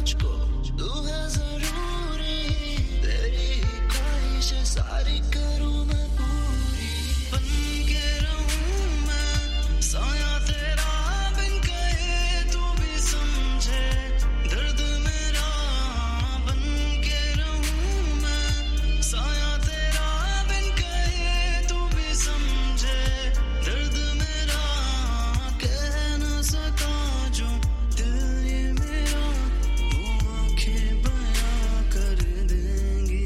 मुझको, तू है जरूरी, तेरी ख्वाहिशें सारी करूं मैं पूरी। बन के रहूं मैं साया तेरा, बिन कहे तू भी समझे दर्द मेरा। बन के रहूं मैं साया तेरा, बिन कहे तू भी समझे दर्द मेरा। कह न सका जो दिल ये मेरा, वो आंखें बयां कर देंगी।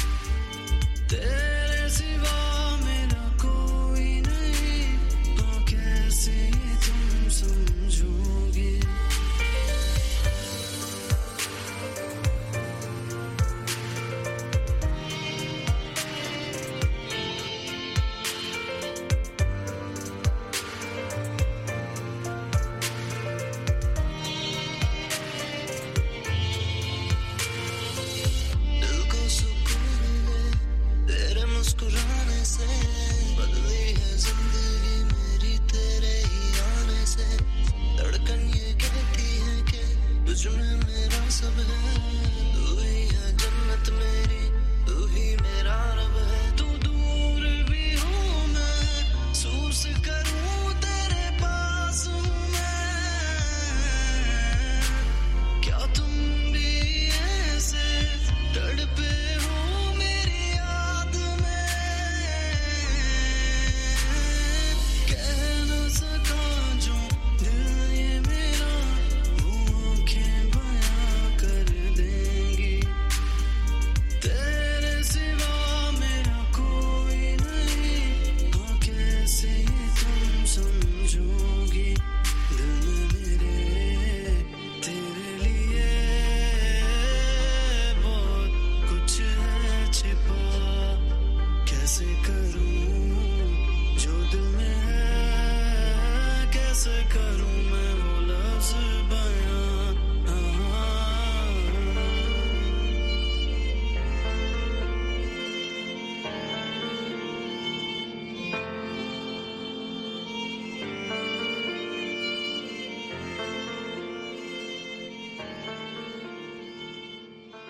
तेरे सिवा मेरा कोई नहीं, तो कैसे तुम समझोगे। दिल को सुकून मिले तेरे मुस्कुराने से, बदली है जिंदगी मेरी तेरे ही आने से। धड़कन ये कहती है कि तुझ में मेरा सब है, तू ही है जन्नत मेरी, तू ही मेरा रब है। तू दूर भी हूँ मैं, महसूस करूँ तेरे पास हूँ मैं। क्या तुम भी ऐसे तड़पे हो मेरी याद में। कह न सका जो दिल ये मेरा, वो आंखें बयां कर देंगी। तेरे सिवा मेरा कोई नहीं, तो कैसे तुम समझोगी। दिल में मेरे तेरे लिए बहुत कुछ है छिपा, कैसे करूं